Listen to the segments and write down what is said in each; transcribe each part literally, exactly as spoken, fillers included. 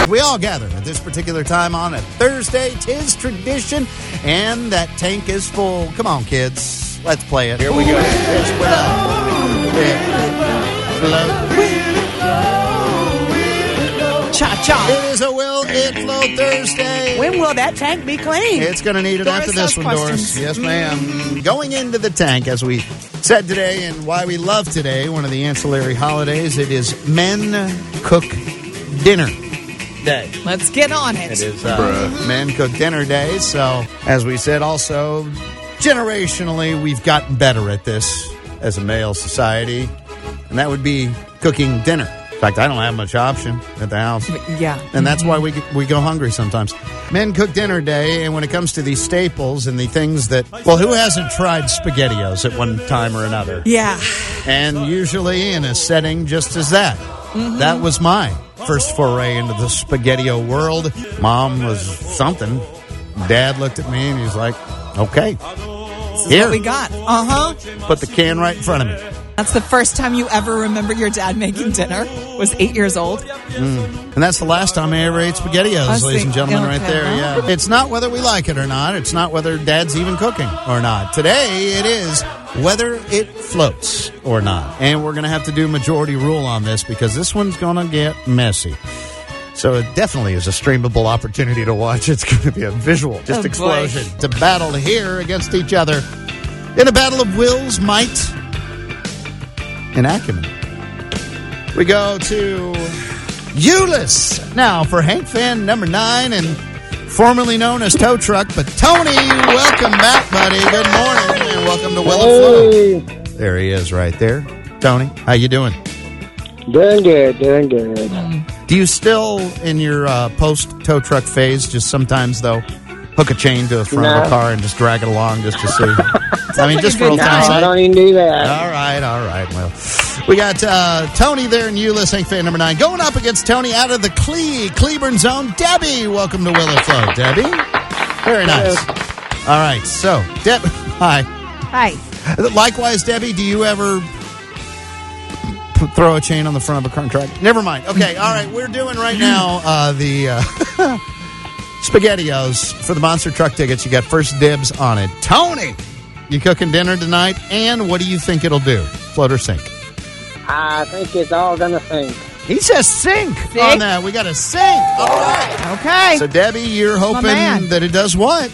We all gather at this particular time on a Thursday. 'Tis tradition, and that tank is full. Come on, kids. Let's play it. Here we go. It's well. Cha-cha. It is a Will It Flow Thursday. When will that tank be clean? It's going to need it Doris after this has one, questions. Doris. Yes, ma'am. Going into the tank, as we said today, and why we love today, one of the ancillary holidays, it is Men Cook Dinner Day. Let's get on it. It is uh, Men Cook Dinner Day. So, as we said, also, generationally, we've gotten better at this as a male society, and that would be cooking dinner. In fact, I don't have much option at the house. Yeah. And that's why we we go hungry sometimes. Men Cook Dinner Day, and when it comes to these staples and the things that, well, who hasn't tried SpaghettiOs at one time or another? Yeah. And usually in a setting just as that. Mm-hmm. That was my first foray into the SpaghettiO world. Mom was something. Dad looked at me and he was like, okay, This is here, what we got. Uh-huh. put the can right in front of me. That's the first time you ever remember your dad making dinner. Was eight years old. Mm. And that's the last time I ever ate SpaghettiOs, I see. ladies and gentlemen, Okay. right there. Yeah. It's not whether we like it or not. It's not whether Dad's even cooking or not. Today, it is whether it floats or not. And we're going to have to do majority rule on this because this one's going to get messy. So it definitely is a streamable opportunity to watch. It's going to be a visual, just Oh, explosion. boy. To battle here against each other in a battle of wills, might, and acumen. We go to Euless now for Hank fan number nine and formerly known as Tow Truck. But Tony, welcome back, buddy. Good morning and welcome to Will It Flow. There he is right there. Tony, how you doing? Doing good, doing good. Do you still, in your uh, post-tow truck phase, just sometimes, though, hook a chain to the front of No. a car and just drag it along just to see? I mean, like just a for good old No, time's I sake. don't even do that. All right, all right. Well, we got uh, Tony there in Euless, Hank fan number nine, going up against Tony out of the Cle, Cleburne zone. Debbie, welcome to Will It Flow. Debbie? Very nice. All right, so, Deb, hi. Hi. Likewise, Debbie, do you ever p- throw a chain on the front of a car and drag? Never mind. Okay, all right. We're doing right now uh, the uh, SpaghettiOs for the Monster Truck tickets. You got first dibs on it. Tony, you cooking dinner tonight? And what do you think it'll do? Float or sink? I think it's all gonna sink. He says sink, Sink? on that. We got a sink. All right. Okay. So, Debbie, you're hoping man. that it does what?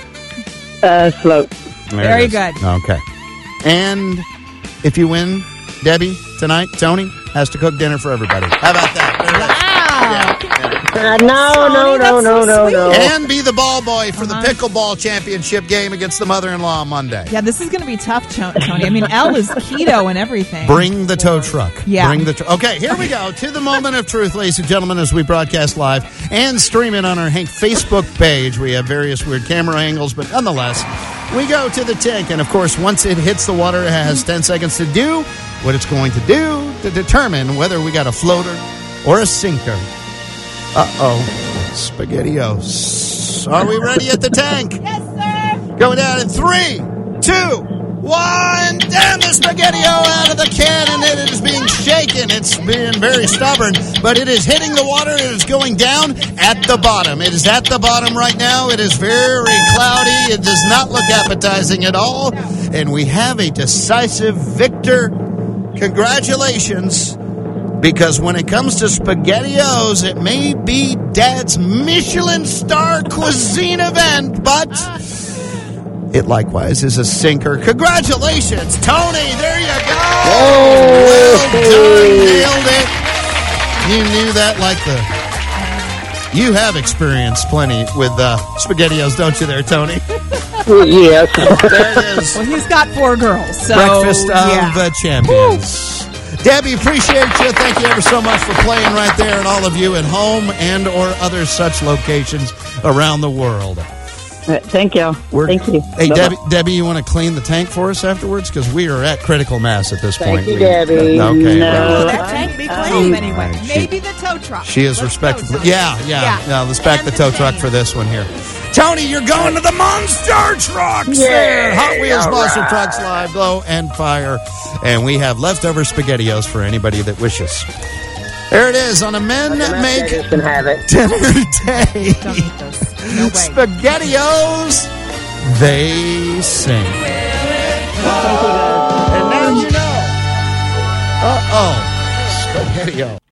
Uh, float. There Very it is. good. Okay. And if you win, Debbie, tonight, Tony has to cook dinner for everybody. How about that? There it is. Wow. Yeah, yeah. Uh, no, Sonny, no, no, that's no, so no, sweet. no. And be the ball boy for Uh-huh. the pickleball championship game against the mother-in-law on Monday. Yeah, this is going to be tough, Cho- Tony. I mean, Elle is keto and everything. Bring the tow truck. Yeah. Bring the tr- Okay, here we go to the moment of truth, ladies and gentlemen, as we broadcast live and stream it on our Hank Facebook page. We have various weird camera angles, but nonetheless, we go to the tank. And, of course, once it hits the water, it has ten seconds to do what it's going to do to determine whether we got a floater or a sinker. Uh-oh. SpaghettiOs. Are we ready at the tank? Yes, sir. Going down in three, two, one. Down the SpaghettiO out of the can, and it is being shaken. It's being very stubborn, but it is hitting the water. It is going down at the bottom. It is at the bottom right now. It is very cloudy. It does not look appetizing at all. And we have a decisive victor. Congratulations. Because when it comes to SpaghettiOs, it may be Dad's Michelin star cuisine event, but it likewise is a sinker. Congratulations, Tony. There you go. Well done. Nailed it. You knew that like the... You have experienced plenty with uh, SpaghettiOs, don't you there, Tony? Yes. There it is. Well, he's got four girls, so Breakfast of yeah. the Champions. Debbie, appreciate you. Thank you ever so much for playing right there, and all of you at home and or other such locations around the world. Thank you. We're, Thank you. Hey, Bye-bye. Debbie, Debbie, you want to clean the tank for us afterwards? Because we are at critical mass at this Thank point. you, We- Debbie. Okay. No. well, That tank be Um, clean anyway. right, she- Maybe the tow truck. She is Let's respectful. go, Yeah, Tony. yeah, yeah. Let's back And the the tow truck chain. for this one here. Tony, you're going to the Monster Trucks there. Hot Wheels all Monster right. Trucks Live, Glow and Fire. And we have leftover SpaghettiOs for anybody that wishes. There it is on a Men Make Can have it. Dinner Day. Don't eat this. No way. SpaghettiOs, they sing. And now you know. Uh-oh. SpaghettiO.